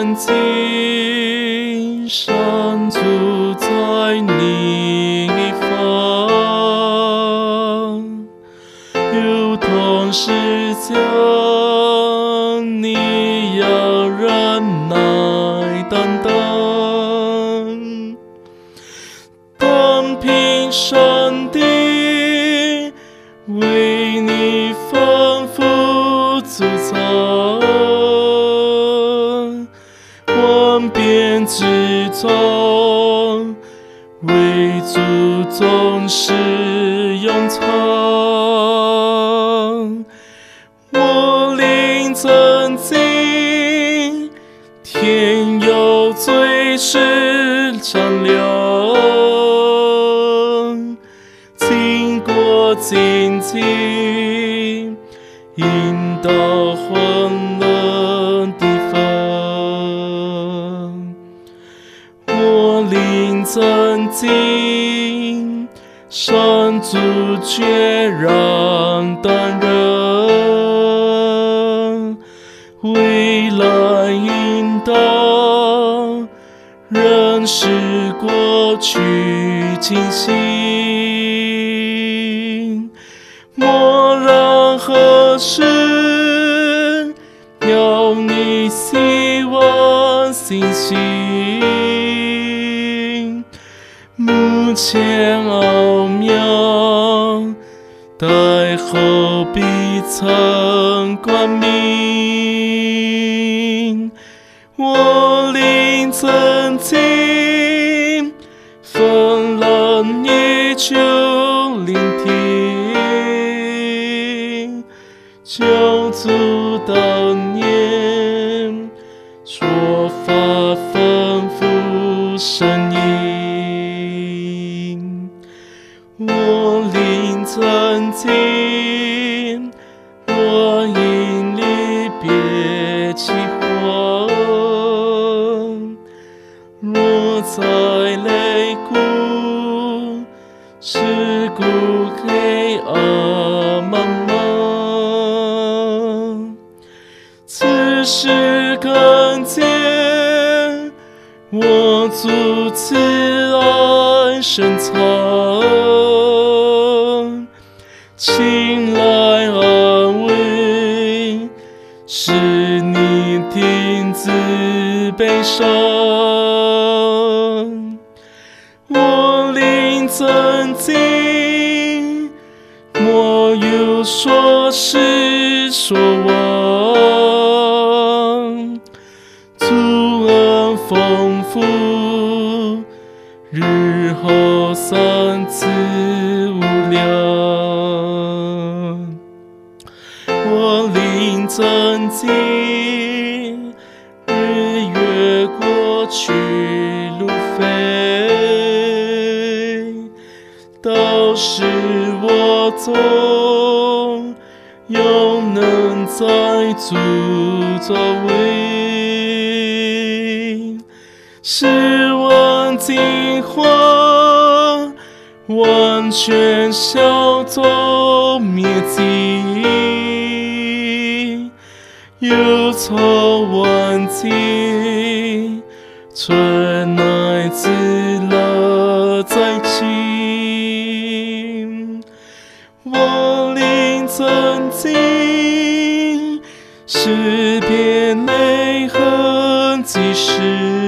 曾经上主在你方，如同是将你要忍耐担当，单凭上帝为你丰富储藏，万变之中为主总是永藏。我灵曾经天有最是长流，经过荆棘，引导混乱地方。我灵曾经上主决然担任，未来引导仍是过去清醒。默然何时要你希望信心，目前奥妙待后必曾冠名。我灵曾经风浪依旧聆听，救主当年说法丰富声音。我灵曾经若因离别起火，若在泪谷是故黑暗茫茫，此时看见我主慈爱深藏，请来安慰，使你停止悲伤。我灵曾经莫有说是说忘，主恩丰富，日后三次无量。我灵曾经日月过去路飞，都是我走，又能在主周围，使万金花完全消走灭迹，忧愁万计，却乃自乐在心。我灵曾经识别泪痕迹时，